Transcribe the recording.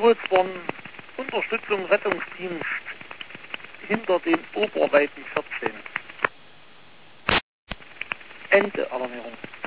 Sulzborn, Unterstützung Rettungsdienst hinter den Oberweiten 14. Ende Alarmierung.